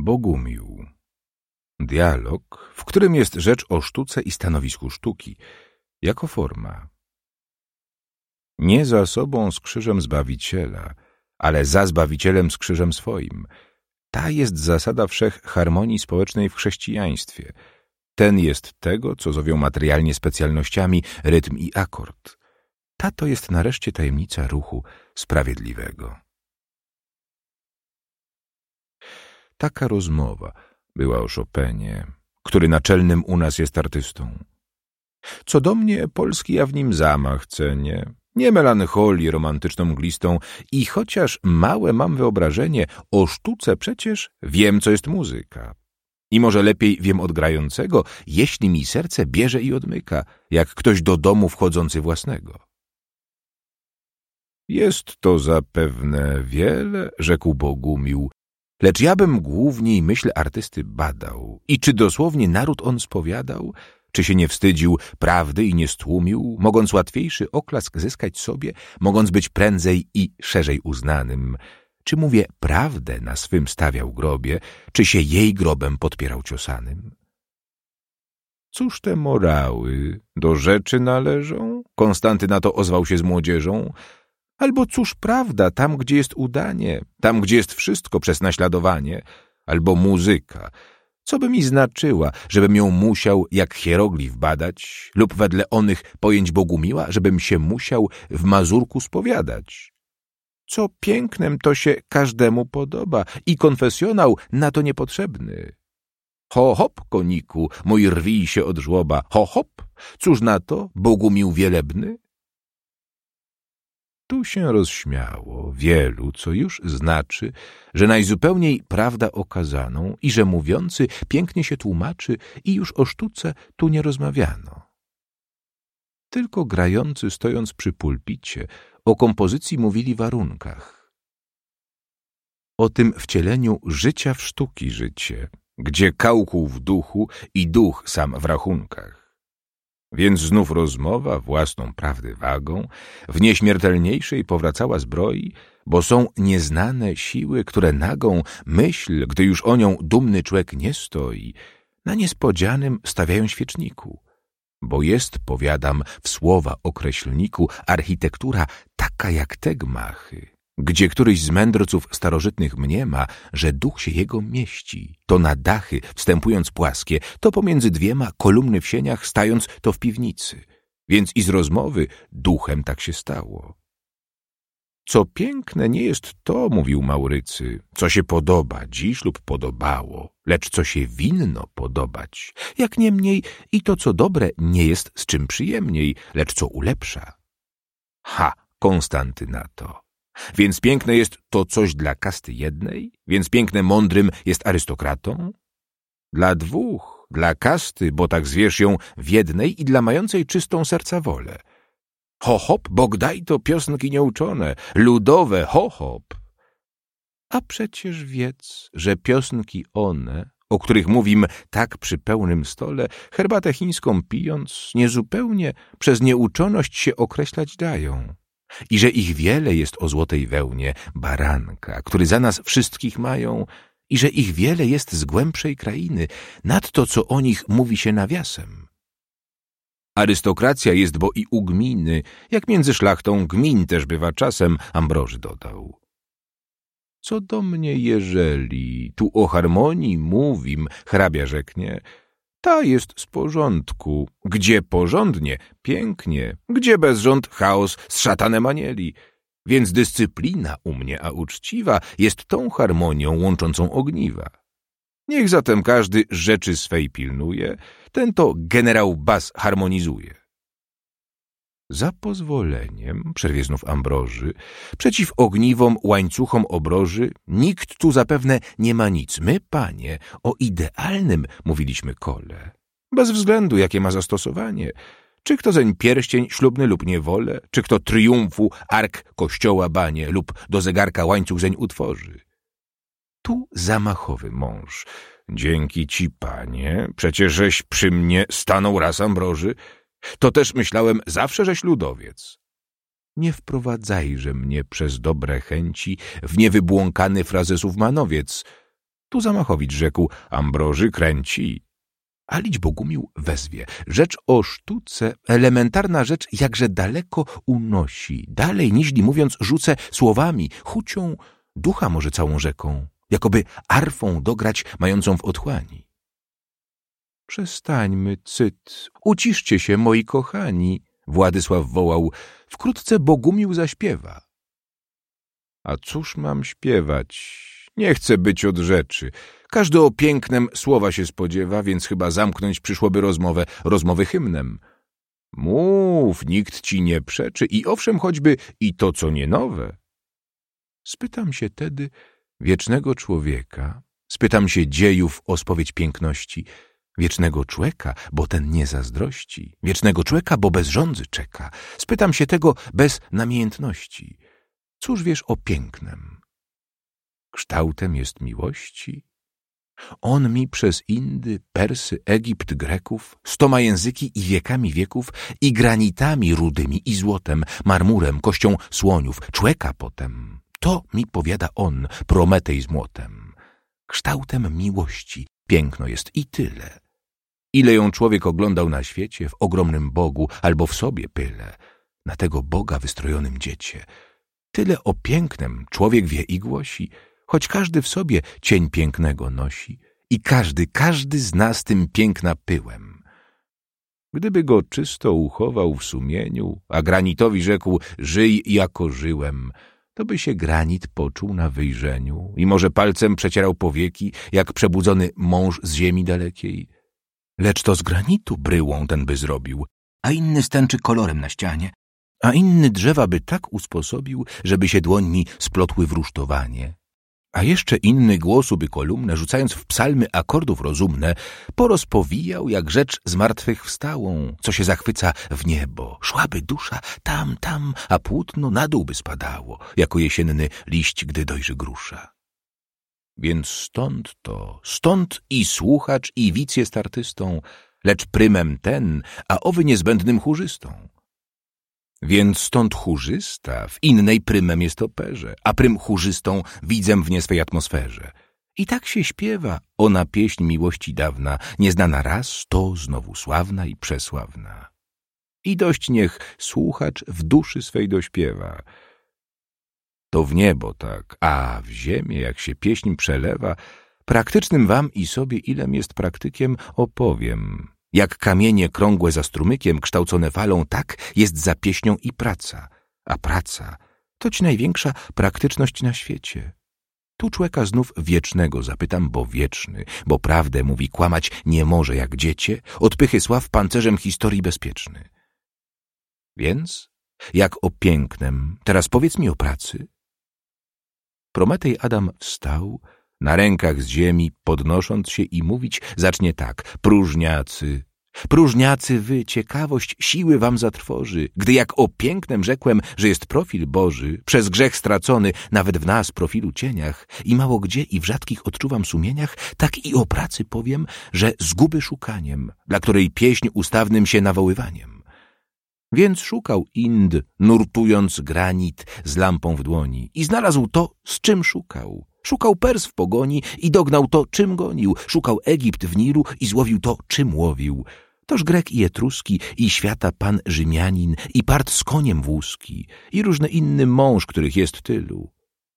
Bogumił. Dialog, w którym jest rzecz o sztuce i stanowisku sztuki, jako forma. Nie za sobą z krzyżem Zbawiciela, ale za Zbawicielem z krzyżem swoim. Ta jest zasada wszech harmonii społecznej w chrześcijaństwie. Ten jest tego, co zowią materialnie specjalnościami rytm i akord. Ta to jest nareszcie tajemnica ruchu sprawiedliwego. Taka rozmowa była o Chopinie, który naczelnym u nas jest artystą. Co do mnie, polski ja w nim zamach cenię, nie melancholię romantyczno-mglistą i chociaż małe mam wyobrażenie, o sztuce przecież wiem, co jest muzyka. I może lepiej wiem od grającego, jeśli mi serce bierze i odmyka, jak ktoś do domu wchodzący własnego. Jest to zapewne wiele, rzekł Bogumił, lecz ja bym główniej myśl artysty badał. I czy dosłownie naród on spowiadał, czy się nie wstydził prawdy i nie stłumił, mogąc łatwiejszy oklask zyskać sobie, mogąc być prędzej i szerzej uznanym, czy mówię prawdę na swym stawiał grobie, czy się jej grobem podpierał ciosanym? Cóż te morały do rzeczy należą? Konstanty na to ozwał się z młodzieżą. Albo cóż prawda tam, gdzie jest udanie, tam, gdzie jest wszystko przez naśladowanie, albo muzyka, co by mi znaczyła, żebym ją musiał jak hieroglif badać, lub wedle onych pojęć Bogumiła, żebym się musiał w mazurku spowiadać. Co pięknem to się każdemu podoba i konfesjonał na to niepotrzebny. Ho, hop, koniku, mój rwij się od żłoba, ho, hop, cóż na to, Bogumił wielebny? Tu się rozśmiało wielu, co już znaczy, że najzupełniej prawda okazaną i że mówiący pięknie się tłumaczy i już o sztuce tu nie rozmawiano. Tylko grający, stojąc przy pulpicie, o kompozycji mówili warunkach. O tym wcieleniu życia w sztuki życie, gdzie kałkuł w duchu i duch sam w rachunkach. Więc znów rozmowa własną prawdy wagą w nieśmiertelniejszej powracała zbroi, bo są nieznane siły, które nagą myśl, gdy już o nią dumny człek nie stoi, na niespodzianym stawiają świeczniku. Bo jest, powiadam, w słowa określniku architektura taka jak te gmachy, gdzie któryś z mędrców starożytnych mniema, że duch się jego mieści, to na dachy wstępując płaskie, to pomiędzy dwiema kolumny w sieniach stając, to w piwnicy. Więc i z rozmowy duchem tak się stało. Co piękne nie jest to, mówił Maurycy, co się podoba dziś lub podobało, lecz co się winno podobać. Jak niemniej i to, co dobre, nie jest z czym przyjemniej, lecz co ulepsza. Ha, Konstanty na to. Więc piękne jest to coś dla kasty jednej? Więc piękne mądrym jest arystokratą? Dla dwóch, dla kasty, bo tak zwierz ją w jednej i dla mającej czystą serca wolę. Ho, hop, Bogdaj to piosenki nieuczone, ludowe, ho, hop. A przecież wiedz, że piosenki one, o których mówim tak przy pełnym stole, herbatę chińską pijąc, niezupełnie przez nieuczoność się określać dają. I że ich wiele jest o złotej wełnie, baranka, który za nas wszystkich mają, i że ich wiele jest z głębszej krainy, nad to, co o nich mówi się nawiasem. Arystokracja jest bo i u gminy, jak między szlachtą gmin też bywa czasem, Ambroży dodał. Co do mnie, jeżeli tu o harmonii mówim, hrabia rzeknie, ta jest z porządku. Gdzie porządnie, pięknie, gdzie bezrząd, chaos z szatanem anieli. Więc dyscyplina u mnie, a uczciwa, jest tą harmonią łączącą ogniwa. Niech zatem każdy rzeczy swej pilnuje, ten to generał Bas harmonizuje. Za pozwoleniem, przerwie znów Ambroży, przeciw ogniwom, łańcuchom obroży, nikt tu zapewne nie ma nic. My, panie, o idealnym mówiliśmy kole. Bez względu, jakie ma zastosowanie. Czy kto zeń pierścień ślubny lub niewolę, czy kto triumfu, ark kościoła banie lub do zegarka łańcuch zeń utworzy. Tu zamachowy mąż. Dzięki ci, panie, przecież żeś przy mnie stanął raz, Ambroży. To też myślałem zawsze, żeś ludowiec. Nie wprowadzajże mnie przez dobre chęci w niewybłąkany frazesów manowiec. Tu Zamachowicz rzekł: Ambroży kręci. A Lić Bogumił wezwie: rzecz o sztuce, elementarna rzecz, jakże daleko unosi, dalej niźli mówiąc rzucę słowami, chucią, ducha może całą rzeką, jakoby arfą dograć mającą w otchłani. Przestańmy, cyt, uciszcie się, moi kochani, Władysław wołał, wkrótce Bogumił zaśpiewa. A cóż mam śpiewać? Nie chcę być od rzeczy. Każdy o pięknem słowa się spodziewa, więc chyba zamknąć przyszłoby rozmowę hymnem. Mów, nikt ci nie przeczy i owszem choćby i to, co nie nowe. Spytam się tedy wiecznego człowieka, spytam się dziejów o spowiedź piękności, wiecznego człeka, bo ten nie zazdrości, wiecznego człeka, bo bez żądzy czeka. Spytam się tego bez namiętności. Cóż wiesz o pięknem? Kształtem jest miłości? On mi przez Indy, Persy, Egipt, Greków, 100 języki i wiekami wieków i granitami rudymi i złotem, marmurem, kością słoniów, człeka potem. To mi powiada on, Prometej z młotem. Kształtem miłości piękno jest i tyle. Ile ją człowiek oglądał na świecie, w ogromnym Bogu albo w sobie pyle, na tego Boga wystrojonym dziecię. Tyle o pięknem człowiek wie i głosi, choć każdy w sobie cień pięknego nosi i każdy z nas tym piękna pyłem. Gdyby go czysto uchował w sumieniu, a granitowi rzekł: żyj jako żyłem, to by się granit poczuł na wyjrzeniu i może palcem przecierał powieki, jak przebudzony mąż z ziemi dalekiej. Lecz to z granitu bryłą ten by zrobił, a inny stęczy kolorem na ścianie, a inny drzewa by tak usposobił, żeby się dłońmi splotły w rusztowanie. A jeszcze inny głosu by kolumnę, rzucając w psalmy akordów rozumne, porozpowijał jak rzecz zmartwychwstałą, co się zachwyca w niebo. Szłaby dusza tam, a płótno na dół by spadało, jako jesienny liść, gdy dojrzy grusza. Więc stąd i słuchacz, i widz jest artystą, lecz prymem ten, a owy niezbędnym chórzystą. Więc stąd chórzysta w innej prymem jest operze, a prym chórzystą widzem w nie swej atmosferze. I tak się śpiewa, ona pieśń miłości dawna, nieznana raz, to znowu sławna i przesławna. I dość niech słuchacz w duszy swej dośpiewa. To w niebo tak, a w ziemię, jak się pieśń przelewa, praktycznym wam i sobie, ilem jest praktykiem, opowiem. Jak kamienie krągłe za strumykiem, kształcone falą, tak jest za pieśnią i praca. A praca toć największa praktyczność na świecie. Tu człeka znów wiecznego zapytam, bo wieczny, bo prawdę mówi, kłamać nie może jak dziecię, od pychy sław pancerzem historii bezpieczny. Więc, jak o pięknem, teraz powiedz mi o pracy. Prometej Adam wstał, na rękach z ziemi podnosząc się i mówić zacznie tak: próżniacy wy, ciekawość siły wam zatrwoży, gdy jak o pięknem rzekłem, że jest profil Boży, przez grzech stracony, nawet w nas profilu cieniach i mało gdzie i w rzadkich odczuwam sumieniach, tak i o pracy powiem, że zguby szukaniem, dla której pieśń ustawnym się nawoływaniem. Więc szukał Ind, nurtując granit z lampą w dłoni i znalazł to, z czym szukał. Szukał Pers w pogoni i dognał to, czym gonił. Szukał Egipt w Nilu i złowił to, czym łowił. Toż Grek i Etruski, i świata pan Rzymianin, i part z koniem włoski, i różny inny mąż, których jest tylu.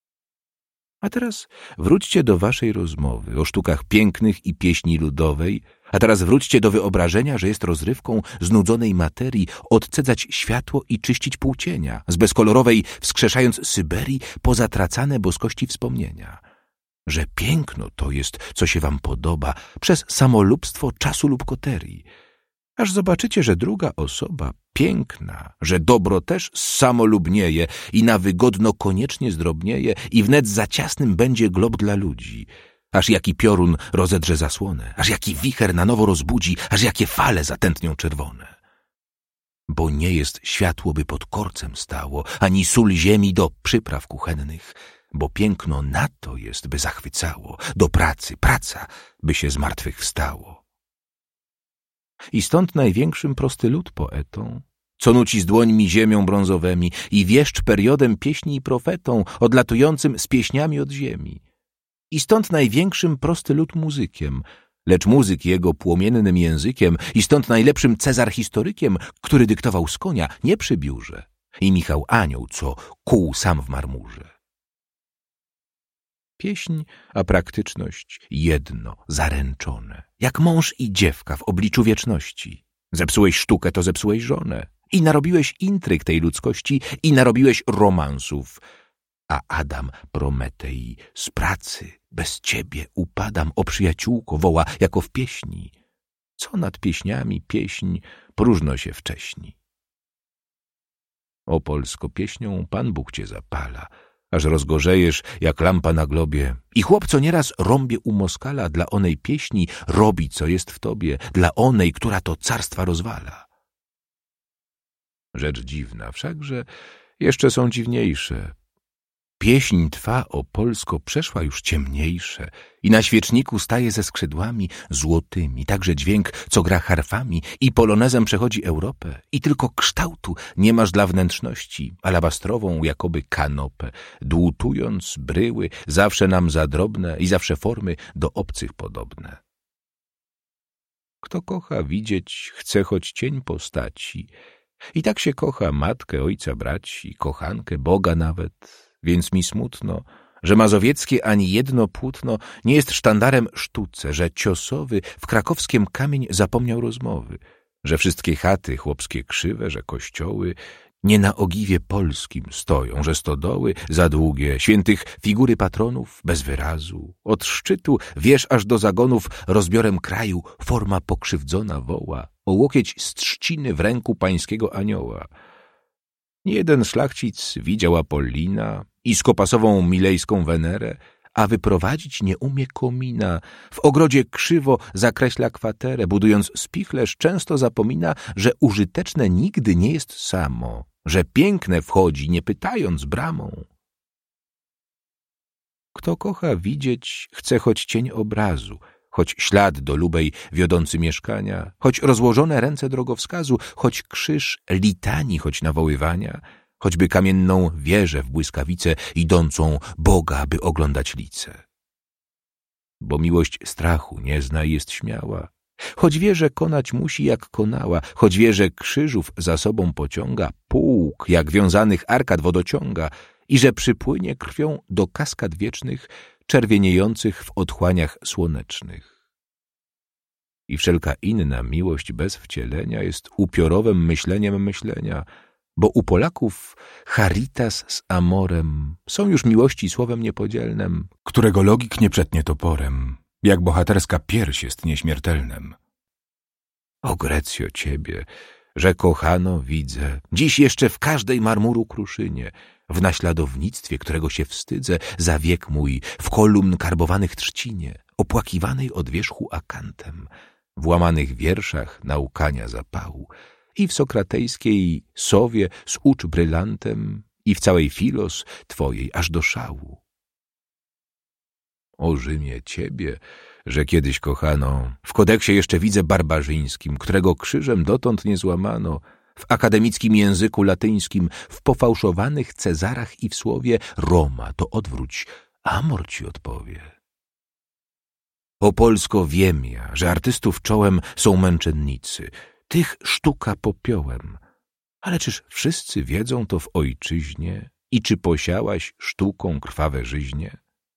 A teraz wróćcie do waszej rozmowy o sztukach pięknych i pieśni ludowej, a teraz wróćcie do wyobrażenia, że jest rozrywką znudzonej materii odcedzać światło i czyścić płócienia, z bezkolorowej wskrzeszając Syberii pozatracane boskości wspomnienia. Że piękno to jest, co się wam podoba, przez samolubstwo czasu lub koterii. Aż zobaczycie, że druga osoba piękna, że dobro też samolubnieje i na wygodno koniecznie zdrobnieje i wnet za ciasnym będzie glob dla ludzi. Aż jaki piorun rozedrze zasłonę, aż jaki wicher na nowo rozbudzi, aż jakie fale zatętnią czerwone. Bo nie jest światło, by pod korcem stało, ani sól ziemi do przypraw kuchennych, bo piękno na to jest, by zachwycało, do pracy, praca, by się zmartwychwstało. I stąd największym prosty lud poetą, co nuci z dłońmi ziemią brązowemi i wieszcz periodem pieśni i profetą, odlatującym z pieśniami od ziemi. I stąd największym prosty lud muzykiem, lecz muzyk jego płomiennym językiem, i stąd najlepszym Cezar historykiem, który dyktował z konia, nie przy biurze, i Michał Anioł, co kuł sam w marmurze. Pieśń, a praktyczność jedno, zaręczone, jak mąż i dziewka w obliczu wieczności. Zepsułeś sztukę, to zepsułeś żonę. I narobiłeś intryg tej ludzkości, i narobiłeś romansów. A Adam Prometei z pracy bez ciebie upadam, o przyjaciółko, woła jako w pieśni. Co nad pieśniami pieśń, próżno się wcześni. O Polsko, pieśnią Pan Bóg cię zapala, aż rozgorzejesz jak lampa na globie. I chłop, co nieraz rąbie u Moskala, dla onej pieśni robi, co jest w tobie, dla onej, która to carstwa rozwala. Rzecz dziwna, wszakże jeszcze są dziwniejsze. Pieśń twa, o Polsko, przeszła już ciemniejsze i na świeczniku staje ze skrzydłami złotymi, także dźwięk, co gra harfami i polonezem przechodzi Europę i tylko kształtu nie masz dla wnętrzności, alabastrową jakoby kanopę, dłutując bryły, zawsze nam za drobne i zawsze formy do obcych podobne. Kto kocha widzieć, chce choć cień postaci i tak się kocha matkę, ojca, braci, kochankę, Boga nawet. Więc mi smutno, że mazowieckie ani jedno płótno nie jest sztandarem sztuce, że Ciosowy w krakowskim kamień zapomniał rozmowy, że wszystkie chaty chłopskie krzywe, że kościoły nie na ogiwie polskim stoją, że stodoły za długie, świętych figury patronów bez wyrazu. Od szczytu wież aż do zagonów rozbiorem kraju forma pokrzywdzona woła, o łokieć z trzciny w ręku pańskiego anioła. Niejeden szlachcic widział Apollina i skopasową milejską Wenerę, a wyprowadzić nie umie komina. W ogrodzie krzywo zakreśla kwaterę, budując spichlerz często zapomina, że użyteczne nigdy nie jest samo, że piękne wchodzi, nie pytając bramą. Kto kocha widzieć, chce choć cień obrazu, choć ślad do lubej wiodący mieszkania, choć rozłożone ręce drogowskazu, choć krzyż litanii, choć nawoływania, choćby kamienną wieżę w błyskawice idącą Boga, by oglądać lice. Bo miłość strachu nie zna i jest śmiała, choć wie, że konać musi jak konała, choć wie, że krzyżów za sobą pociąga, półk jak wiązanych arkad wodociąga i że przypłynie krwią do kaskad wiecznych, czerwieniejących w otchłaniach słonecznych. I wszelka inna miłość bez wcielenia jest upiorowym myśleniem myślenia, bo u Polaków charitas z amorem są już miłości słowem niepodzielnem, którego logik nie przetnie toporem, jak bohaterska pierś jest nieśmiertelnem. O Grecjo, ciebie, że kochano widzę, dziś jeszcze w każdej marmuru kruszynie, w naśladownictwie, którego się wstydzę, za wiek mój, w kolumn karbowanych trzcinie, opłakiwanej od wierzchu akantem, w łamanych wierszach naukania zapału, i w sokratejskiej sowie z ucz brylantem, i w całej filos twojej aż do szału. O Rzymie, ciebie, że kiedyś kochano, w kodeksie jeszcze widzę barbarzyńskim, którego krzyżem dotąd nie złamano, w akademickim języku latyńskim, w pofałszowanych Cezarach i w słowie Roma, to odwróć, Amor ci odpowie. O Polsko, wiem ja, że artystów czołem są męczennicy, tych sztuka popiołem, ale czyż wszyscy wiedzą to w ojczyźnie i czy posiałaś sztuką krwawe żyźnie?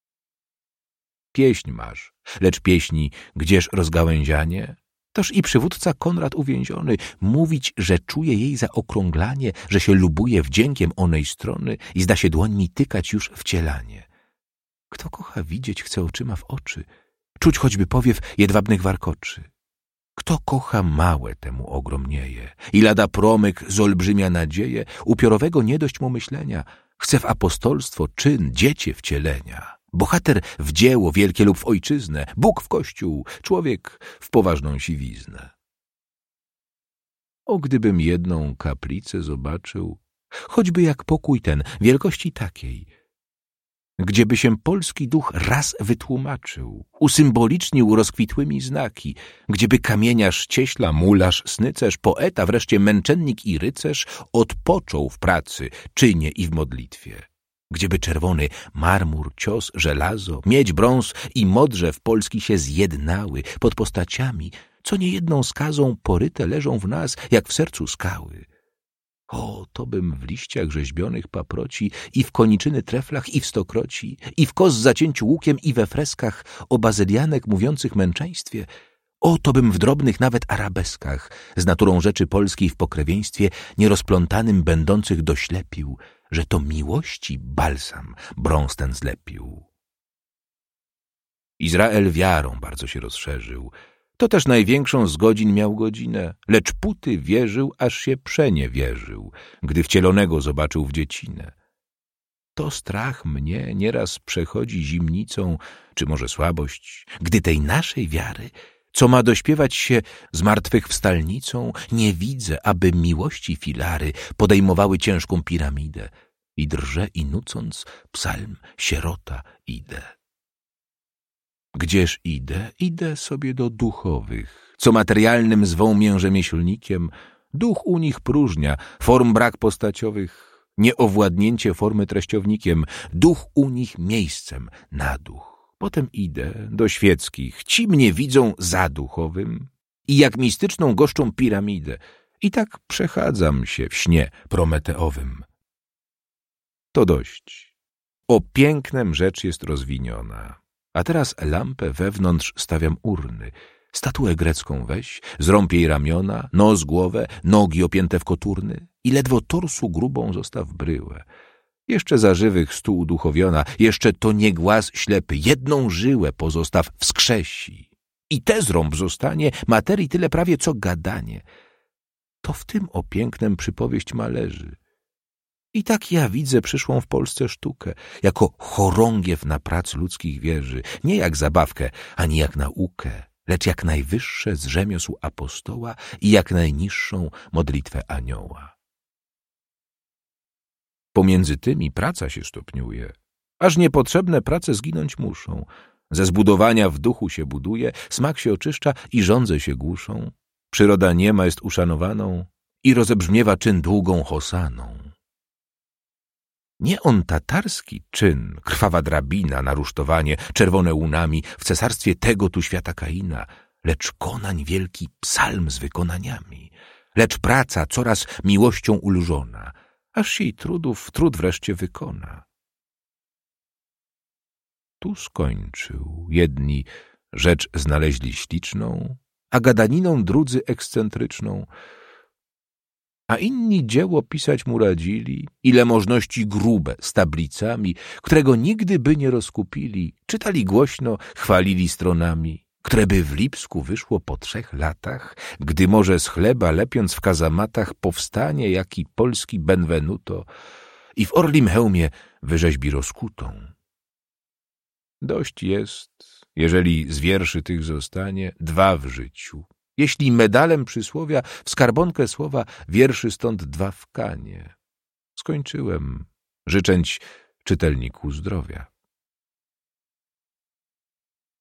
Pieśń masz, lecz pieśni gdzież rozgałęzianie? Toż i przywódca Konrad uwięziony mówić, że czuje jej zaokrąglanie, że się lubuje wdziękiem onej strony i zda się dłońmi tykać już wcielanie. Kto kocha widzieć, chce oczyma w oczy, czuć choćby powiew jedwabnych warkoczy. Kto kocha małe, temu ogromnieje i lada promyk z olbrzymia nadzieję, upiorowego nie dość mu myślenia, chce w apostolstwo czyn, dziecię wcielenia. Bohater w dzieło wielkie lub w ojczyznę, Bóg w kościół, człowiek w poważną siwiznę. O, gdybym jedną kaplicę zobaczył, choćby jak pokój ten, wielkości takiej, gdzieby się polski duch raz wytłumaczył, usymbolicznił rozkwitłymi znaki, gdzieby kamieniarz, cieśla, mularz, snycerz, poeta, wreszcie męczennik i rycerz odpoczął w pracy, czynie i w modlitwie. gdzieby czerwony marmur, cios, żelazo, miedź, brąz i modrzew polski się zjednały pod postaciami, co niejedną skazą poryte leżą w nas, jak w sercu skały. O, to bym w liściach rzeźbionych paproci i w koniczyny treflach i w stokroci, i w kos zacięciu łukiem i we freskach o bazylianek mówiących męczeństwie, o, to bym w drobnych nawet arabeskach z naturą rzeczy polskiej w pokrewieństwie nierozplątanym będących doślepił, że to miłości balsam brąz ten zlepił. Izrael wiarą bardzo się rozszerzył. To też największą z godzin miał godzinę, lecz póty wierzył, aż się przeniewierzył, gdy wcielonego zobaczył w dziecinę. To strach mnie nieraz przechodzi zimnicą, czy może słabość, gdy tej naszej wiary, co ma dośpiewać się zmartwychwstalnicą, nie widzę, aby miłości filary podejmowały ciężką piramidę. I drże i nucąc psalm sierota idę. Gdzież idę? Idę sobie do duchowych, co materialnym zwą mię rzemieślnikiem. Duch u nich próżnia, form brak postaciowych, nieowładnięcie formy treściownikiem. Duch u nich miejscem na duch. Potem idę do świeckich, ci mnie widzą za duchowym i jak mistyczną goszczą piramidę. I tak przechadzam się w śnie prometeowym. To dość. O pięknem rzecz jest rozwiniona. A teraz lampę wewnątrz stawiam urny. Statuę grecką weź, zrąb jej ramiona, nos, głowę, nogi opięte w koturny i ledwo torsu grubą zostaw bryłę. Jeszcze za żywych stół uduchowiona, jeszcze to nie głaz ślepy, jedną żyłę pozostaw wskrzesi. I te zrąb zostanie, materii tyle prawie co gadanie. To w tym o pięknem przypowieść ma leży. I tak ja widzę przyszłą w Polsce sztukę, jako chorągiew na prac ludzkich wierzy, nie jak zabawkę, ani jak naukę, lecz jak najwyższe z rzemiosł apostoła i jak najniższą modlitwę anioła. Pomiędzy tymi praca się stopniuje, aż niepotrzebne prace zginąć muszą. Ze zbudowania w duchu się buduje, smak się oczyszcza i żądze się głuszą. Przyroda niema jest uszanowaną i rozebrzmiewa czyn długą hosaną. Nie on tatarski czyn, krwawa drabina na rusztowanie, czerwone łunami w cesarstwie tego tu świata Kaina, lecz konań wielki psalm z wykonaniami, lecz praca coraz miłością ulżona, aż się jej trudów trud wreszcie wykona. Tu skończył, jedni rzecz znaleźli śliczną, a gadaniną drudzy ekscentryczną, a inni dzieło pisać mu radzili, ile możności grube, z tablicami, którego nigdy by nie rozkupili, czytali głośno, chwalili stronami, które by w Lipsku wyszło po 3 latach, gdy może z chleba lepiąc w kazamatach powstanie jaki polski Benvenuto i w orlim hełmie wyrzeźbi rozkutą. Dość jest, jeżeli z wierszy tych zostanie 2 w życiu. Jeśli medalem przysłowia w skarbonkę słowa wierszy stąd 2 wkanie. Skończyłem, życzęć czytelniku zdrowia.